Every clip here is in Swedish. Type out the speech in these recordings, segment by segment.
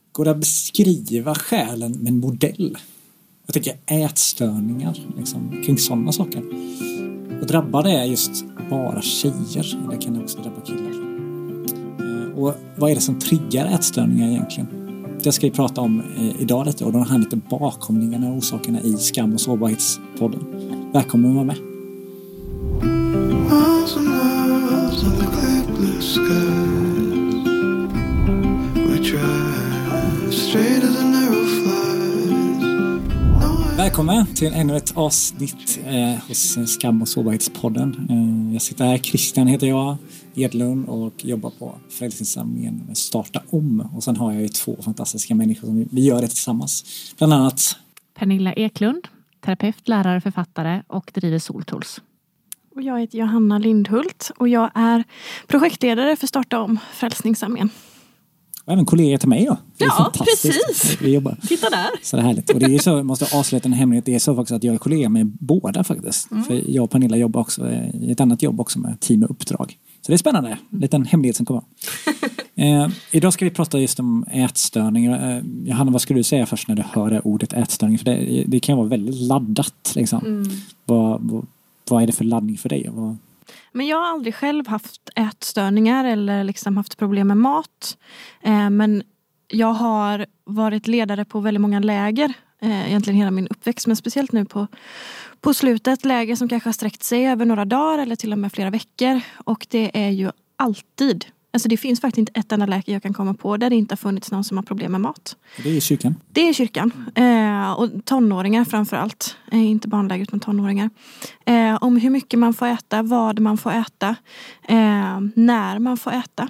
Går det att beskriva själen med en modell? Jag tänker ätstörningar, liksom, kring sådana saker. Och drabbar det just bara tjejer? Eller kan det också drabba killar? Och vad är det som triggar ätstörningar egentligen? Det ska vi prata om idag lite. Och då har lite bakomlingarna och orsakerna i Skam- och sårbarhetspodden. Välkommen att vara med. Välkommen till ännu ett avsnitt hos Skam- och sårbarhetspodden. Jag sitter här, Christian heter jag, Edlund, och jobbar på Frälsningsarmén med Starta om. Och sen har jag ju två fantastiska människor som vi gör det tillsammans. Bland annat Pernilla Eklund, terapeut, lärare, författare och driver Soltools. Och jag heter Johanna Lindhult och jag är projektledare för Starta om Frälsningsarmén. Och även kollega till mig då. Det är ja, precis. Vi jobbar. Titta där. Så det är härligt. Och det är så, jag måste avslöja en hemlighet. Det är så faktiskt att jag är kollega med båda faktiskt. För jag och Pernilla jobbar också i ett annat jobb också med team och uppdrag. Så det är spännande. En liten hemlighet som kommer. Idag ska vi prata just om ätstörningar. Johanna, vad skulle du säga först när du hör det ordet ätstörning? För det kan vara väldigt laddat. Liksom. Vad är det för laddning för dig? Men jag har aldrig själv haft ätstörningar eller liksom haft problem med mat. Men jag har varit ledare på väldigt många läger. Egentligen hela min uppväxt. Men speciellt nu på slutet. Läger som kanske har sträckt sig över några dagar eller till och med flera veckor. Och det är ju alltid... Alltså det finns faktiskt inte ett enda läger jag kan komma på där det inte har funnits någon som har problem med mat. Det är kyrkan? Det är kyrkan. Och tonåringar framförallt. Inte barnläger utan tonåringar. Om hur mycket man får äta, vad man får äta, när man får äta.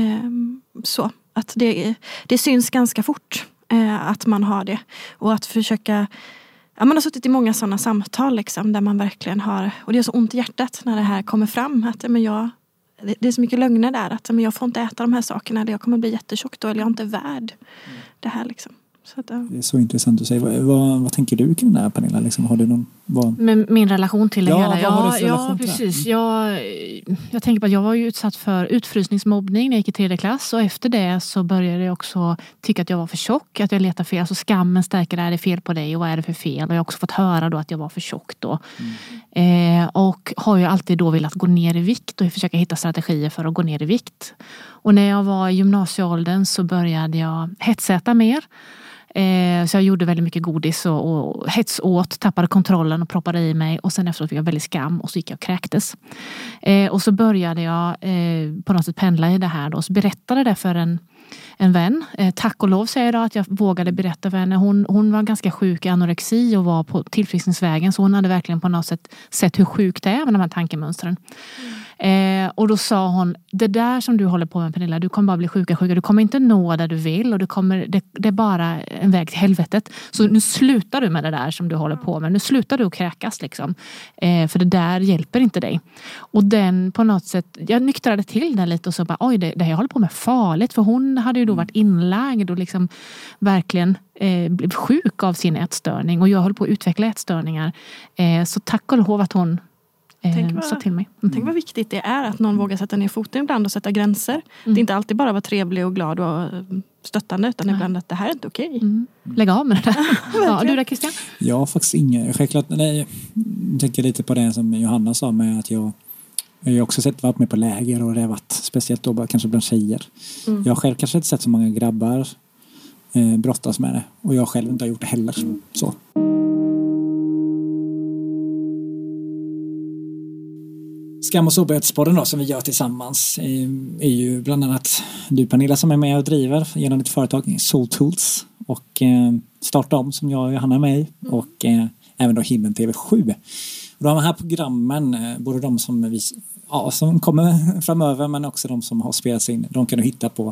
Så att det syns ganska fort att man har det. Och att försöka... Ja, man har suttit i många sådana samtal liksom, där man verkligen har... Och det är så ont i hjärtat när det här kommer fram. Att det är så mycket lögner där. Att men jag får inte äta de här sakerna. Eller jag kommer bli jättetjock då. Eller jag är inte värd det här liksom. Så att, det är så intressant att säga. Vad tänker du kring det här, Pernilla? Liksom, har du någon... Med min relation till det hela? Ja, precis. Jag tänker på att jag var ju utsatt för utfrysningsmobbning när jag gick i 3:e klass. Och efter det så började jag också tycka att jag var för tjock. Att jag letar fel. Alltså skammen stärker, är det fel på dig och vad är det för fel? Och jag har också fått höra då att jag var för tjock då. Och har ju alltid då velat gå ner i vikt och försöka hitta strategier för att gå ner i vikt. Och när jag var i gymnasieåldern så började jag hetsäta mer. Så jag gjorde väldigt mycket godis och hets åt, tappade kontrollen och proppade i mig. Och sen efteråt fick jag väldigt skam och så gick jag och kräktes. Och så började jag på något sätt pendla i det här då. Så berättade det för en vän. Tack och lov säger jag då att jag vågade berätta för henne. Hon var ganska sjuk i anorexi och var på tillfriskningsvägen. Så hon hade verkligen på något sätt sett hur sjukt det är med de här tankemönstren. Och då sa hon, det där som du håller på med, Pernilla, du kommer bara bli sjukare. Du kommer inte nå där du vill och det är bara en väg till helvetet. Så nu slutar du med det där som du håller på med. Nu slutar du att kräkas liksom. För det där hjälper inte dig. Och den på något sätt, jag nyktrade till den lite och så bara, oj, det jag håller på med är farligt. För hon hade ju då varit inlagd och liksom verkligen blev sjuk av sin ätstörning. Och jag höll på att utveckla ätstörningar. Så tack och lov att hon sa till mig. Tänk vad viktigt det är att någon vågar sätta ner foten ibland och sätta gränser. Det är inte alltid bara vara trevlig och glad och stöttande, utan ibland att det här är inte okej. Lägg av med det där. Ja, du där, Christian? Jag har faktiskt inga. Självklart, jag tänker lite på det som Johanna sa med att jag har också varit med på läger och det har varit speciellt då kanske bland tjejer. Jag har själv kanske inte sett så många grabbar brottas med det. Och jag själv inte har gjort det heller. Så. Skam- och sårbarhetspodden då, som vi gör tillsammans är ju bland annat du, Pernilla, som är med och driver genom ditt företag Soltools och Starta om som jag och Johanna är med i och även då Himlen TV7. Och de här programmen, både de som som kommer framöver men också de som har spelats in, de kan du hitta på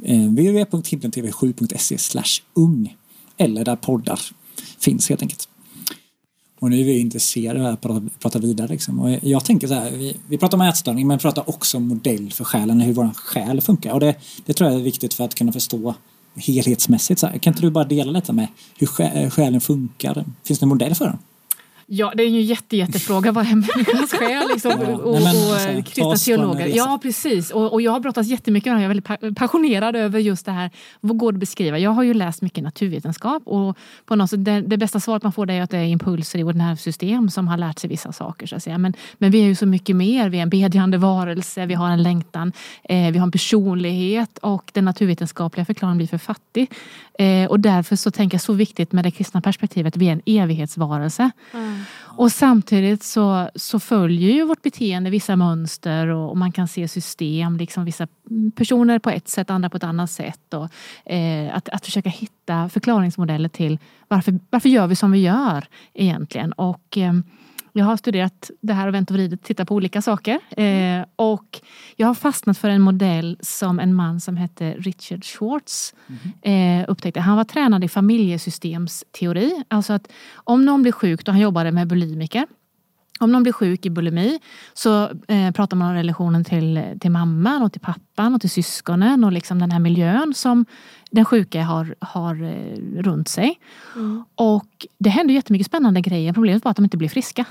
www.himlentv7.se/ung eller där poddar finns helt enkelt. Och nu är vi intresserade av att prata vidare. Liksom. Och jag tänker så här, vi pratar om ätstörning men pratar också om modell för själen, hur vår själ funkar. Och det tror jag är viktigt för att kunna förstå helhetsmässigt. Så här. Kan inte du bara dela lite med hur själen funkar? Finns det en modell för den? Ja, det är ju en jättefråga. Vad är människans själ? Liksom, och kristna teologer. Ja, precis. Och jag har brottats jättemycket med det. Jag är väldigt passionerad över just det här. Vad går det att beskriva? Jag har ju läst mycket naturvetenskap. Och på något sätt, det bästa svaret man får det är att det är impulser i vårt nervsystem som har lärt sig vissa saker. Så att säga. Men vi är ju så mycket mer. Vi är en bedjande varelse. Vi har en längtan. Vi har en personlighet. Och den naturvetenskapliga förklaringen blir för fattig. Och därför så tänker jag så viktigt med det kristna perspektivet. Vi är en evighetsvarelse. Och samtidigt så följer ju vårt beteende vissa mönster och man kan se system, liksom vissa personer på ett sätt, andra på ett annat sätt. Och, att försöka hitta förklaringsmodeller till varför gör vi som vi gör egentligen. Och jag har studerat det här och vänt och vridit, tittat på olika saker. Och jag har fastnat för en modell som en man som hette Richard Schwartz upptäckte. Han var tränad i familjesystemsteori. Alltså att om någon blir sjuk, då han jobbade med bulimiker. Om någon blir sjuk i bulimi så pratar man om relationen till mamman och till pappan och till syskonen och liksom den här miljön som den sjuka har runt sig. Och det händer jättemycket spännande grejer. Problemet var att de inte blir friska.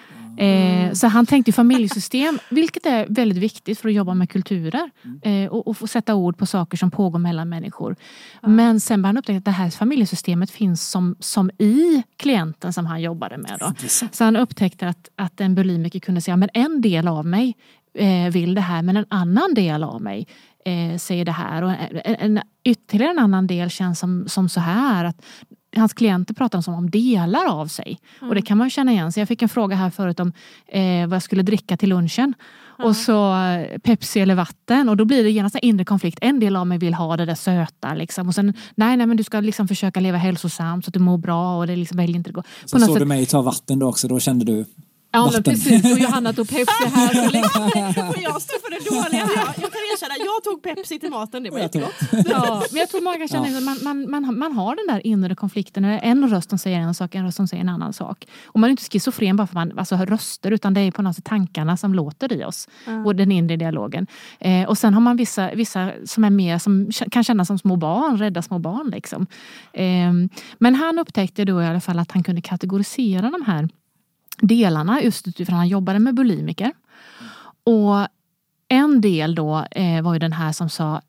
Så han tänkte familjesystem, vilket är väldigt viktigt för att jobba med kulturer och få sätta ord på saker som pågår mellan människor. Men sen började han upptäcka att det här familjesystemet finns som i klienten som han jobbade med. Då. Så han upptäckte att en bulimiker kunde säga, men en del av mig vill det här, men en annan del av mig säger det här. Och ytterligare en annan del känns som så här att hans klienter pratar om delar av sig. Och det kan man känna igen. Så jag fick en fråga här förut om vad jag skulle dricka till lunchen. Och så Pepsi eller vatten. Och då blir det genast en inre konflikt. En del av mig vill ha det där söta. Liksom. Och sen, nej men du ska liksom försöka leva hälsosamt så att du mår bra. Och det liksom väljer inte det gå. Så såg du mig ta vatten då också. Då kände du... Ja, men precis. Och Johanna tog Pepsi här. Och jag stod för det dåliga. Jag kan erkänna, jag tog Pepsi till maten. Det var jättegott. Ja, men jag tror många känner att man har den där inre konflikten. En röst som säger en sak, en röst som säger en annan sak. Och man är inte schizofren bara för att man hör röster, utan det är på något sätt tankarna som låter i oss. Och den inre dialogen. Och sen har man vissa som är mer, som kan kännas som små barn, rädda små barn liksom. Men han upptäckte då i alla fall att han kunde kategorisera de här delarna just utifrån han jobbade med bulimiker. Och en del då var ju den här som sa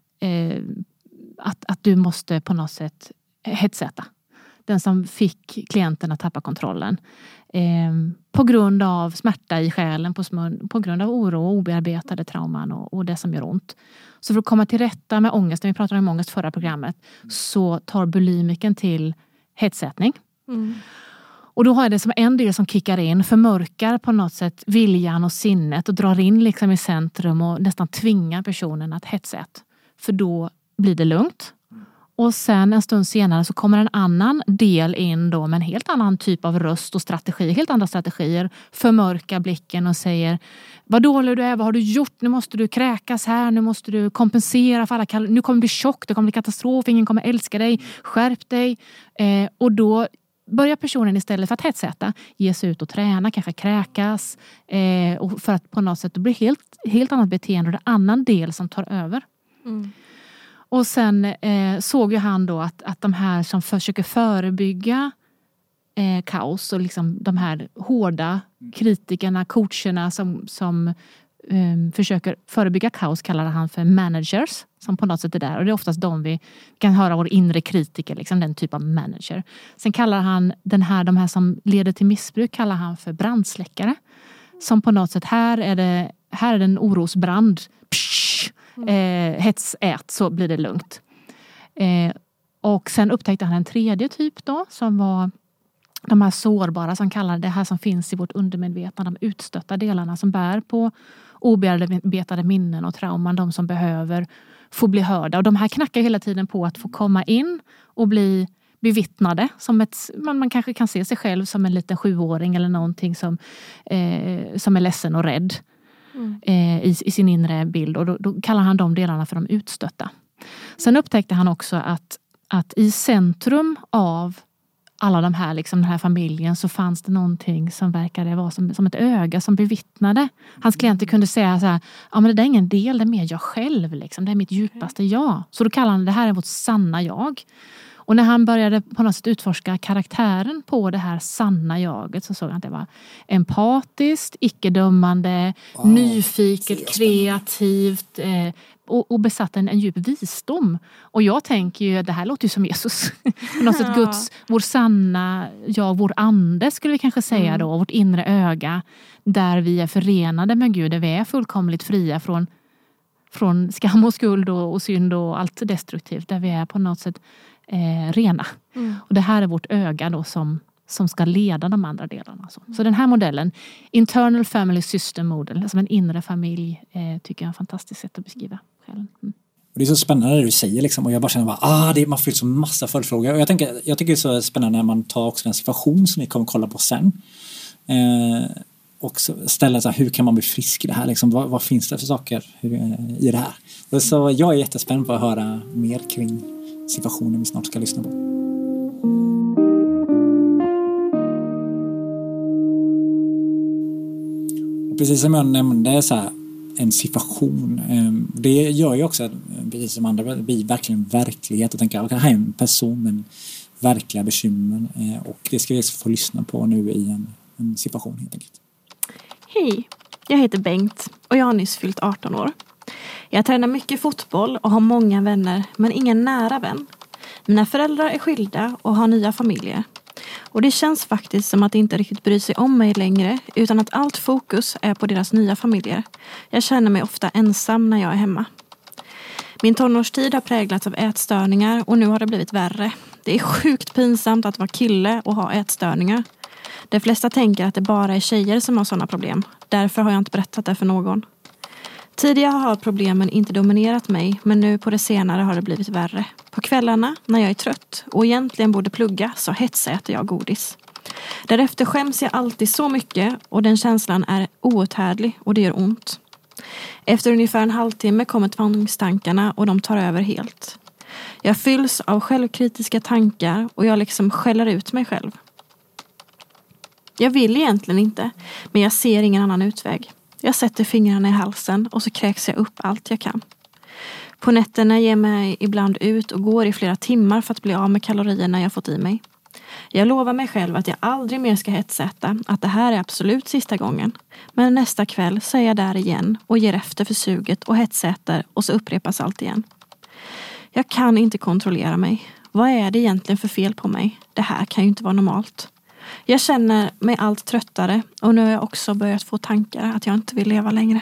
att du måste på något sätt hetsätta. Den som fick klienten att tappa kontrollen. På grund av smärta i själen, på grund av oro och obearbetade trauman och det som gör ont. Så för att komma till rätta med ångesten, vi pratade om ångest förra programmet, så tar bulimiken till hetsättning. Och då har det som en del som kickar in, förmörkar på något sätt viljan och sinnet och drar in liksom i centrum och nästan tvingar personen att hetsätta. För då blir det lugnt. Och sen en stund senare så kommer en annan del in då med en helt annan typ av röst och strategi, helt andra strategier. Förmörkar blicken och säger, vad dålig du är, vad har du gjort? Nu måste du kräkas här, nu måste du kompensera för alla nu kommer det bli chock, det kommer bli katastrof, ingen kommer älska dig, skärp dig. Och då börjar personen istället för att hetsätta ge sig ut och träna, kanske kräkas. Och för att på något sätt det blir helt annat beteende och det är en annan del som tar över. Och sen såg ju han då att de här som försöker förebygga kaos och liksom de här hårda kritikerna, coacherna som försöker förebygga kaos kallade han för managers som på något sätt är där. Och det är oftast de vi kan höra vår inre kritiker, liksom den typ av manager. Sen kallar han de här som leder till missbruk kallar han för brandsläckare. Som på något sätt, här är det en orosbrand. Hetsät så blir det lugnt. Och sen upptäckte han en tredje typ då som var de här sårbara som kallar det här som finns i vårt undermedvetna, de utstötta delarna som bär på obearbetade minnen och trauman, de som behöver få bli hörda. Och de här knackar hela tiden på att få komma in och bli bevittnade. Som man kanske kan se sig själv som en liten 7-åring eller någonting som är ledsen och rädd i sin inre bild. Och då kallar han de delarna för de utstötta. Sen upptäckte han också att i centrum av alla de här, liksom den här familjen, så fanns det någonting som verkade vara som ett öga som bevittnade. Hans klienter kunde säga så här, ja men det är ingen del, det är mer jag själv liksom, det är mitt djupaste jag. Så då kallar han det här är vårt sanna jag. Och när han började på något sätt utforska karaktären på det här sanna jaget så såg han att det var empatiskt, icke-dömande, nyfiket, kreativt och besatt en djup visdom. Och jag tänker ju, det här låter ju som Jesus. På något sätt Guds, vår sanna jag, vår ande skulle vi kanske säga då, vårt inre öga, där vi är förenade med Gud, där vi är fullkomligt fria från skam och skuld och synd och allt destruktivt, där vi är på något sätt rena. Och det här är vårt öga då som ska leda de andra delarna. Så den här modellen, Internal Family System Model, alltså en inre familj, tycker jag är ett fantastiskt sätt att beskriva själen. Och det är så spännande det du säger liksom, och jag bara känner man får så massa följdfrågor. Och jag tycker det är så spännande när man tar också den situation som vi kommer kolla på sen. Och ställa så här, hur kan man bli frisk i det här liksom, vad finns det för saker i det här? Och så jag är jättespänd på att höra mer kring situationen vi snart ska lyssna på. Och precis som jag nämnde så här, en situation, det gör ju också precis som andra blir verkligen verklighet och tänka, här är en person med verkliga bekymmer, och det ska vi få lyssna på nu i en situation helt enkelt. Hej, jag heter Bengt och jag har nyss fyllt 18 år. Jag tränar mycket fotboll och har många vänner, men ingen nära vän. Mina föräldrar är skilda och har nya familjer. Och det känns faktiskt som att de inte riktigt bryr sig om mig längre, utan att allt fokus är på deras nya familjer. Jag känner mig ofta ensam när jag är hemma. Min tonårstid har präglats av ätstörningar och nu har det blivit värre. Det är sjukt pinsamt att vara kille och ha ätstörningar. De flesta tänker att det bara är tjejer som har sådana problem. Därför har jag inte berättat det för någon. Tidigare har problemen inte dominerat mig, men nu på det senare har det blivit värre. På kvällarna, när jag är trött och egentligen borde plugga, så hetsäter jag godis. Därefter skäms jag alltid så mycket och den känslan är outhärdlig och det gör ont. Efter ungefär en halvtimme kommer tvångstankarna och de tar över helt. Jag fylls av självkritiska tankar och jag liksom skäller ut mig själv. Jag vill egentligen inte, men jag ser ingen annan utväg. Jag sätter fingrarna i halsen och så kräks jag upp allt jag kan. På nätterna ger mig ibland ut och går i flera timmar för att bli av med kalorierna jag fått i mig. Jag lovar mig själv att jag aldrig mer ska hetsäta, att det här är absolut sista gången. Men nästa kväll så är jag där igen och ger efter för suget och hetsäter och så upprepas allt igen. Jag kan inte kontrollera mig. Vad är det egentligen för fel på mig? Det här kan ju inte vara normalt. Jag känner mig allt tröttare och nu har jag också börjat få tankar att jag inte vill leva längre.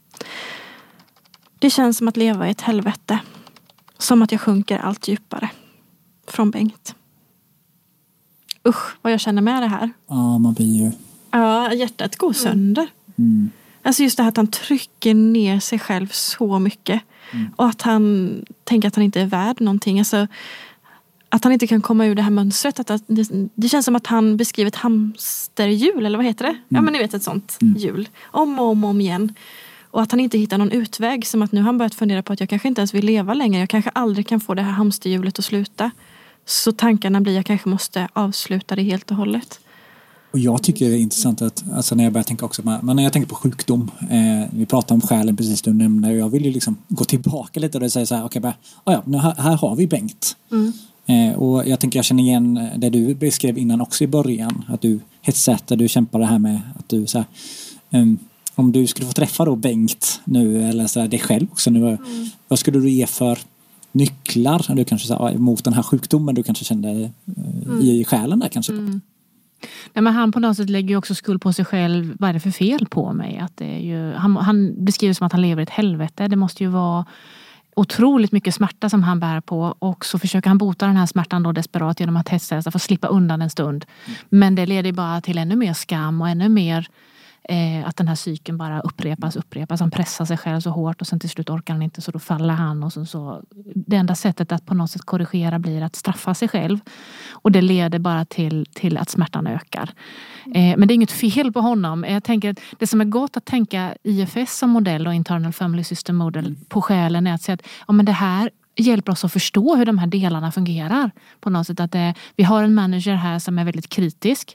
Det känns som att leva i ett helvete. Som att jag sjunker allt djupare. Från Bengt. Usch, vad jag känner med det här. Ja, man blir ju... Ja, hjärtat går sönder. Alltså just det här att han trycker ner sig själv så mycket. Och att han tänker att han inte är värd någonting. Alltså... Att han inte kan komma ur det här mönstret. Att det känns som att han beskriver ett hamsterhjul. Eller vad heter det? Ja, men ni vet, ett sånt hjul. Om och om igen. Och att han inte hittar någon utväg. Som att nu har han börjat fundera på att jag kanske inte ens vill leva längre. Jag kanske aldrig kan få det här hamsterhjulet att sluta. Så tankarna blir att jag kanske måste avsluta det helt och hållet. Och jag tycker det är intressant att alltså när jag börjar tänka också, men när jag tänker på sjukdom, vi pratar om själen precis du nämnde, och jag vill ju liksom gå tillbaka lite och säga så här, okej, här har vi Bengt. Och jag tänker jag känner igen det du beskrev innan också i början, att du hetsätter, du kämpar det här med att du så här, om du skulle få träffa då Bengt nu eller så här, dig själv också nu, vad skulle du ge för nycklar du kanske så här, mot den här sjukdomen du kanske kände i själen där kanske? Nej, men han på något sätt lägger ju också skuld på sig själv. Vad är det för fel på mig? Att det är ju, han beskriver som att han lever i ett helvete. Det måste ju vara otroligt mycket smärta som han bär på. Och så försöker han bota den här smärtan då desperat genom att hetsäta för att slippa undan en stund. Men det leder bara till ännu mer skam och ännu mer att den här cykeln bara upprepas. Han pressar sig själv så hårt och sen till slut orkar han inte, så då faller han. Och så det enda sättet att på något sätt korrigera blir att straffa sig själv. Och det leder bara till att smärtan ökar. Men det är inget fel på honom. Jag tänker att det som är gott att tänka IFS som modell och Internal Family System Model på själen är att säga att men det här hjälper oss att förstå hur de här delarna fungerar. På något sätt att vi har en manager här som är väldigt kritisk.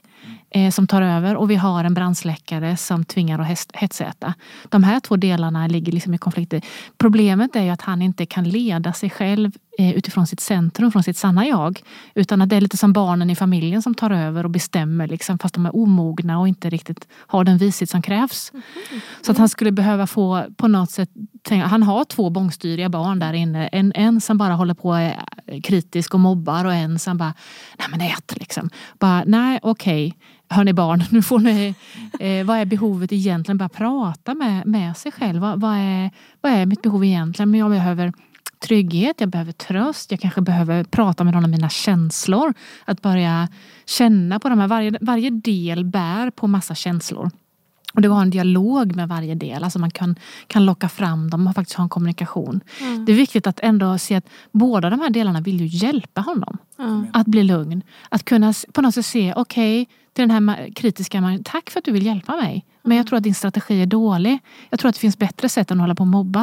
som tar över och vi har en brandsläckare som tvingar att hetsäta. De här 2 delarna ligger liksom i konflikt. Problemet är ju att han inte kan leda sig själv utifrån sitt centrum, från sitt sanna jag. Utan att det är lite som barnen i familjen som tar över och bestämmer liksom, fast de är omogna och inte riktigt har den vishet som krävs. Så att han skulle behöva få på något sätt, han har 2 bångstyriga barn där inne. En som bara håller på är kritisk och mobbar och en som bara, nej men ät liksom. Bara, nej okej. Hörni barn, nu får ni, vad är behovet egentligen? Bara prata med sig själv. Vad är mitt behov egentligen? Men jag behöver trygghet, jag behöver tröst. Jag kanske behöver prata med någon av mina känslor. Att börja känna på de här. Varje del bär på massa känslor. Och det var en dialog med varje del. Alltså man kan locka fram dem och faktiskt ha en kommunikation. Det är viktigt att ändå se att båda de här delarna vill ju hjälpa honom. Att bli lugn. Att kunna på något sätt se, okej, till den här kritiska, tack för att du vill hjälpa mig. Men jag tror att din strategi är dålig. Jag tror att det finns bättre sätt än att hålla på och mobba.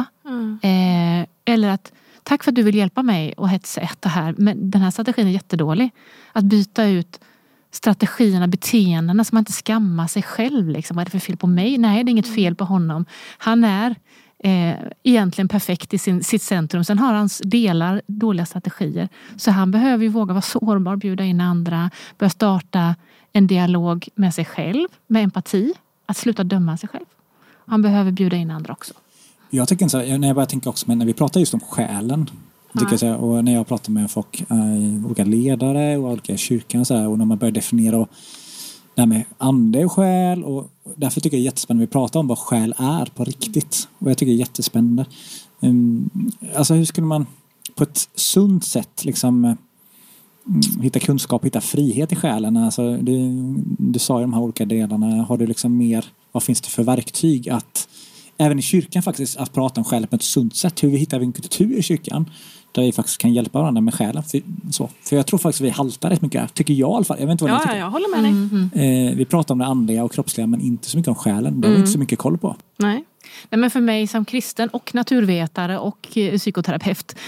Eller att, tack för att du vill hjälpa mig och hetsäta här. Men den här strategin är jättedålig. Att byta ut strategierna, beteendena så man inte skammar sig själv. Liksom. Vad är det för fel på mig? Nej, det är inget fel på honom. Han är egentligen perfekt i sitt centrum. Sen har hans delar dåliga strategier. Så han behöver ju våga vara sårbar, bjuda in andra, börja starta en dialog med sig själv, med empati, att sluta döma sig själv. Han behöver bjuda in andra också. Jag tycker så här, när jag börjar tänka också, men när vi pratar just om själen, tycker jag, och när jag pratar med folk, olika ledare och olika kyrkan så här, och när man börjar definiera det här med ande och själ, och därför tycker jag det är jättespännande att vi pratar om vad själ är på riktigt, och jag tycker det är jättespännande. Alltså hur skulle man på ett sunt sätt liksom hitta kunskap, hitta frihet i själen? Alltså du sa ju de här olika delarna, har du liksom mer, vad finns det för verktyg att även i kyrkan faktiskt att prata om själen på ett sunt sätt? Hur vi hittar en kultur i kyrkan där vi faktiskt kan hjälpa varandra med själen. För jag tror faktiskt att vi haltar rätt mycket. Tycker jag i alla fall. Jag vet inte vad ni tycker. Jag håller med dig. Vi pratar om det andliga och kroppsliga, men inte så mycket om själen. Det har vi inte så mycket koll på. Nej, men för mig som kristen och naturvetare och psykoterapeut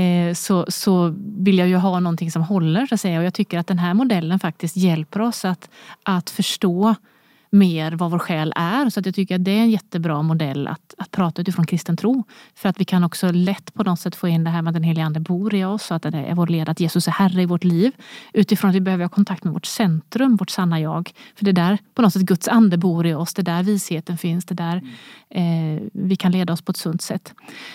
så vill jag ju ha någonting som håller, så att säga. Och jag tycker att den här modellen faktiskt hjälper oss att förstå mer vad vår själ är. Så att jag tycker att det är en jättebra modell att prata utifrån kristen tro. För att vi kan också lätt på något sätt få in det här med att den heliga ande bor i oss. Och att det är vår led, att Jesus är herre i vårt liv. Utifrån att vi behöver ha kontakt med vårt centrum, vårt sanna jag. För det där på något sätt Guds ande bor i oss. Det där visheten finns. Det där vi kan leda oss på ett sunt sätt.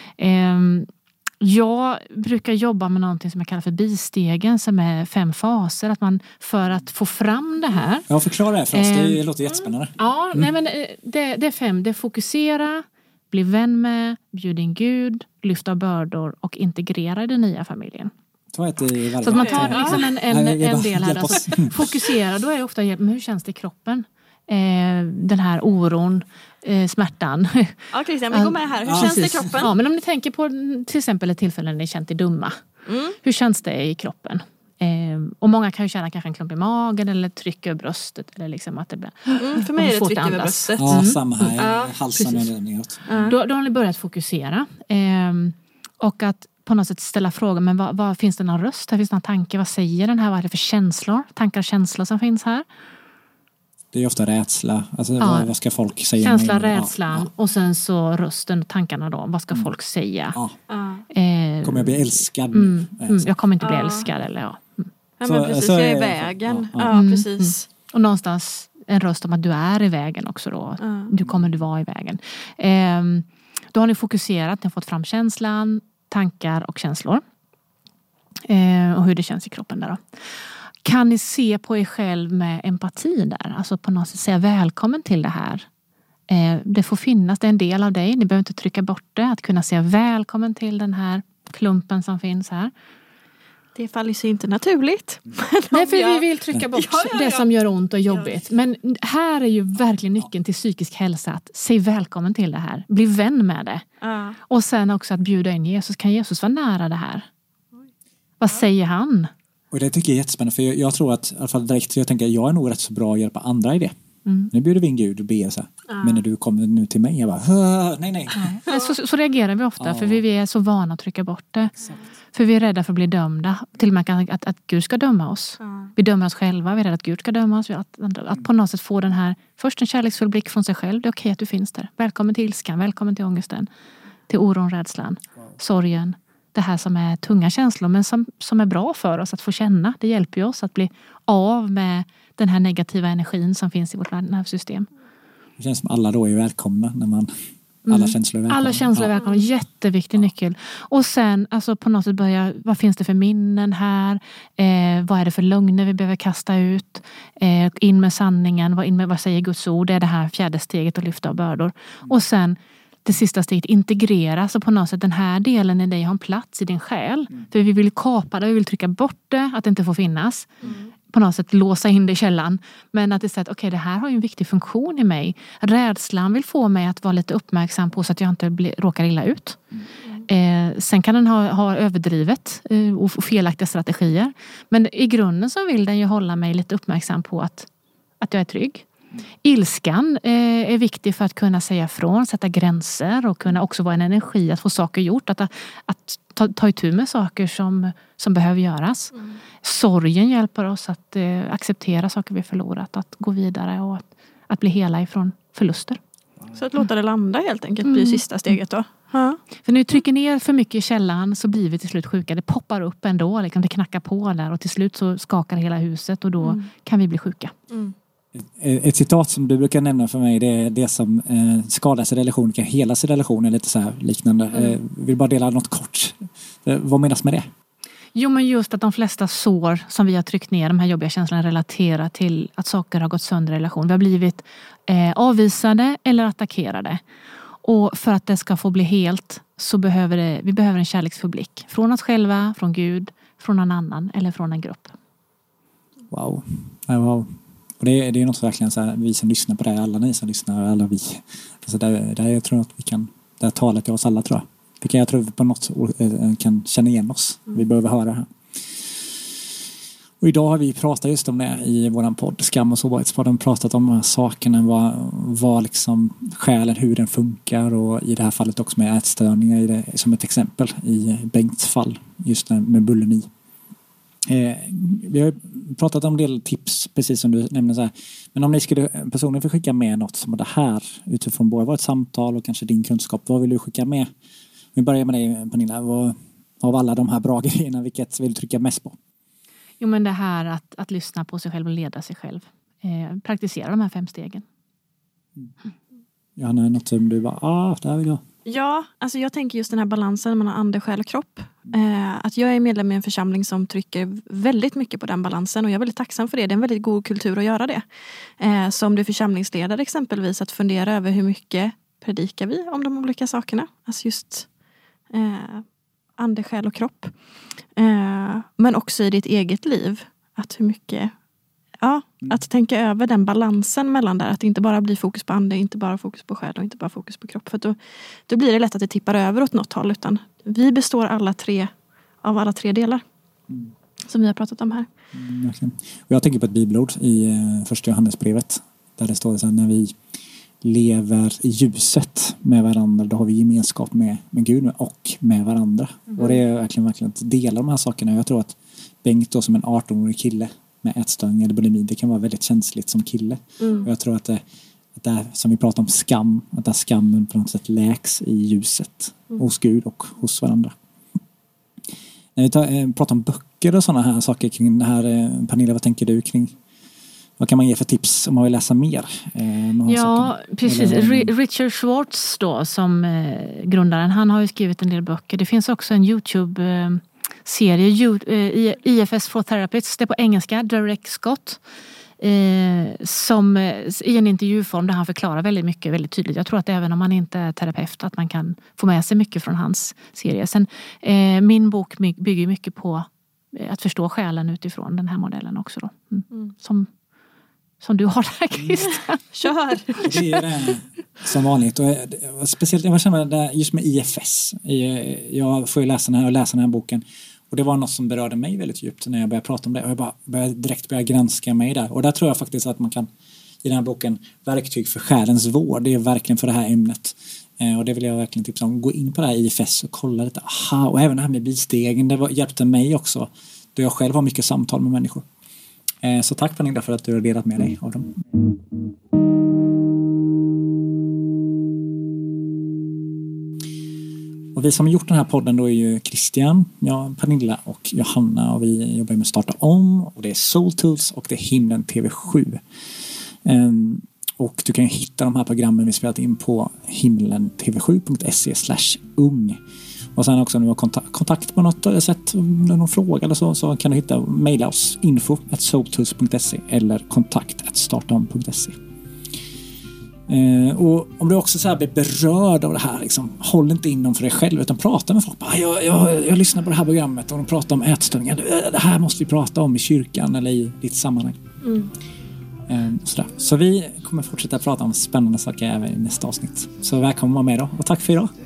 Jag brukar jobba med någonting som jag kallar för bistegen, som är 5 faser. Att man, för att få fram det här... Ja, förklara det för oss. Det låter jättespännande. Ja, nej, men det är 5. Det är fokusera, bli vän med, bjud in Gud, lyfta bördor och integrera i den nya familjen. Så att man tar liksom en del här. Alltså, fokusera, då är det ofta hur känns det i kroppen? Den här oron, smärtan. Ja, Christian, vi går med här. Hur känns det i kroppen? Ja, men om ni tänker på till exempel ett tillfälle när ni känt er dumma. Hur känns det i kroppen? Och många kan ju känna kanske en klump i magen eller tryck över bröstet. Eller liksom att det blir, för mig är det tryck över bröstet. Ja, samma här. Halsen är neråt. Då har ni börjat fokusera. Och att på något sätt ställa frågan, men vad finns det någon röst? Här finns det någon tanke? Vad säger den här? Vad är det för känslor? Tankar och känslor som finns här? Det är ofta rädsla. Alltså, vad ska folk säga? Känsla, rädslan. Och sen så rösten och tankarna då. Vad ska folk säga? Kommer jag bli älskad? Jag kommer inte bli älskad. Eller, Ja, men precis. Jag är i vägen. Ja, precis. Och någonstans en röst om att du är i vägen också då. Du kommer vara i vägen. Då har ni fokuserat. Ni har fått fram känslan, tankar och känslor. Och hur det känns i kroppen där då. Kan ni se på er själv med empati där? Alltså på något sätt säga välkommen till det här. Det får finnas, det är en del av dig. Ni behöver inte trycka bort det. Att kunna säga välkommen till den här klumpen som finns här. Det faller sig inte naturligt. Nej, för vi vill trycka bort det som gör ont och jobbigt. Men här är ju verkligen nyckeln till psykisk hälsa. Att säg välkommen till det här. Bli vän med det. Och sen också att bjuda in Jesus. Kan Jesus vara nära det här? Vad säger han? Och det tycker jag är jättespännande, för jag tror att i alla fall direkt, jag tänker jag är nog rätt så bra att hjälpa andra i det. Nu bjuder vi in Gud och ber så här, Men när du kommer nu till mig, jag bara, nej. Så reagerar vi ofta, för vi är så vana att trycka bort det. Exakt. För vi är rädda för att bli dömda. Till och med att Gud ska döma oss. Vi dömer oss själva, vi är rädda att Gud ska döma oss. Att på något sätt få den här, först en kärleksfull blick från sig själv. Det är okej att du finns där. Välkommen till ilskan, välkommen till ångesten. Till oron, rädslan, sorgen. Det här som är tunga känslor, men som är bra för oss att få känna. Det hjälper ju oss att bli av med den här negativa energin som finns i vårt nervsystem. Det känns som alla då är välkomna när man... Alla känslor är välkomna. Alla känslor är välkomna. Jätteviktig nyckel. Och sen alltså på något sätt börja, vad finns det för minnen här? Vad är det för lögner vi behöver kasta ut? In med sanningen. Vad säger Guds ord? Det är det här 4:e steget att lyfta av bördor. Och sen det sista steget, integrera. Så på något sätt den här delen i dig har en plats i din själ. För vi vill kapa det, vi vill trycka bort det, att det inte får finnas. På något sätt låsa in det i källan. Men att det är så att okej, det här har ju en viktig funktion i mig. Rädslan vill få mig att vara lite uppmärksam på så att jag inte råkar illa ut. Sen kan den ha överdrivet och felaktiga strategier. Men i grunden så vill den ju hålla mig lite uppmärksam på att jag är trygg. Ilskan är viktig för att kunna säga ifrån, sätta gränser och kunna också vara en energi att få saker gjort. Att ta itu med saker som behöver göras. Sorgen hjälper oss att acceptera saker vi förlorat, att gå vidare och att bli hela ifrån förluster. Så att låta det landa helt enkelt blir sista steget då. För när vi trycker ner för mycket i källan så blir vi till slut sjuka. Det poppar upp ändå, liksom det knackar på där och till slut så skakar hela huset och då kan vi bli sjuka. Ett citat som du brukar nämna för mig, det är det som skadas i relation kan helas i relation, lite så här liknande. Vill bara dela något kort. Vad menas med det? Jo, men just att de flesta sår som vi har tryckt ner, de här jobbiga känslorna, relaterar till att saker har gått sönder i relation. Vi har blivit avvisade eller attackerade. Och för att det ska få bli helt så behöver vi en kärleksfull blick. Från oss själva, från Gud, från någon annan eller från en grupp. Wow. Och det är något verkligen så här, vi som lyssnar på det, alla ni som lyssnar, alla vi. Alltså där jag tror att vi kan, det här talet till oss alla tror jag. Vilka jag tror på något kan känna igen oss. Vi behöver höra det här. Och idag har vi pratat just om det i våran podd Skam och sårbarhetspodden, pratat om de här sakerna, vad liksom själen, hur den funkar och i det här fallet också med ätstörningar i det, som ett exempel i Bengts fall just med bulimi. Vi har pratat om en del tips precis som du nämnde så här. Men om ni skulle personligen få skicka med något som det här utifrån både vårt samtal och kanske din kunskap, vad vill du skicka med? Vi börjar med dig, Pernilla. Av alla de här bra grejerna, vilket vill du trycka mest på? Jo, men det här att lyssna på sig själv och leda sig själv. Praktisera de här 5 stegen. Johanna, något som du bara, där vill jag. Ja, alltså jag tänker just den här balansen mellan ande, själ och kropp. Att jag är medlem i en församling som trycker väldigt mycket på den balansen och jag är väldigt tacksam för det. Det är en väldigt god kultur att göra det. Så om du är församlingsledare exempelvis, att fundera över hur mycket predikar vi om de olika sakerna. Alltså just ande, själ och kropp. Men också i ditt eget liv. Att hur mycket... Ja, att tänka över den balansen mellan där. Att det inte bara blir fokus på ande, inte bara fokus på själ och inte bara fokus på kropp. För då blir det lätt att det tippar över åt något håll. Utan vi består av alla tre delar. Som vi har pratat om här. Och jag tänker på ett bibelord i första Johannesbrevet. Där det står så här, när vi lever i ljuset med varandra, då har vi gemenskap med Gud och med varandra. Och det är verkligen att dela de här sakerna. Jag tror att Bengt då, som en 18-årig kille med ätstörning eller bulimi, det kan vara väldigt känsligt som kille. Och jag tror att det som vi pratar om skam, att där skammen på något sätt läks i ljuset hos Gud och hos varandra. När vi pratar om böcker och sådana här saker kring det här, Pernilla, vad tänker du kring? Vad kan man ge för tips om man vill läsa mer? Ja, precis. Richard Schwartz då, som grundaren, han har ju skrivit en del böcker. Det finns också en YouTube-serie, IFS for Therapists, det är på engelska, Derek Scott, som i en intervjuform där han förklarar väldigt mycket, väldigt tydligt. Jag tror att även om man inte är terapeut att man kan få med sig mycket från hans serie. Sen, min bok bygger mycket på att förstå själen utifrån den här modellen också då. Som du har där, Christian. Kör! Det är det som vanligt. Och speciellt jag känner det just med IFS. Jag får ju läsa den här boken. Och det var något som berörde mig väldigt djupt när jag började prata om det. Och jag började direkt gränska mig där. Och där tror jag faktiskt att man kan i den här boken Verktyg för själens vård. Det är verkligen för det här ämnet. Och det vill jag verkligen tipsa om. Gå in på det här IFS och kolla lite. Aha, och även det här med bistegen, det hjälpte mig också. Då jag själv har mycket samtal med människor. Så tack Pernilla för att du har delat med dig av dem. Och vi som har gjort den här podden då är ju Christian, Pernilla och Johanna. Och vi jobbar med Starta Om. Och det är Soul Tools och det är Himlen TV7. Och du kan ju hitta de här programmen vi spelat in på himlentv7.se/ung. Och sen också om du har kontakt på något sätt, någon fråga eller så kan du mejla oss info@soultools.se eller kontakt@startom.se. Och om du också så här blir berörd av det här, liksom, håll inte in dem för dig själv utan prata med folk. Jag lyssnar på det här programmet och de pratar om ätstörningar. Det här måste vi prata om i kyrkan eller i ditt sammanhang. Så vi kommer fortsätta prata om spännande saker även i nästa avsnitt. Så välkommen med då och tack för idag.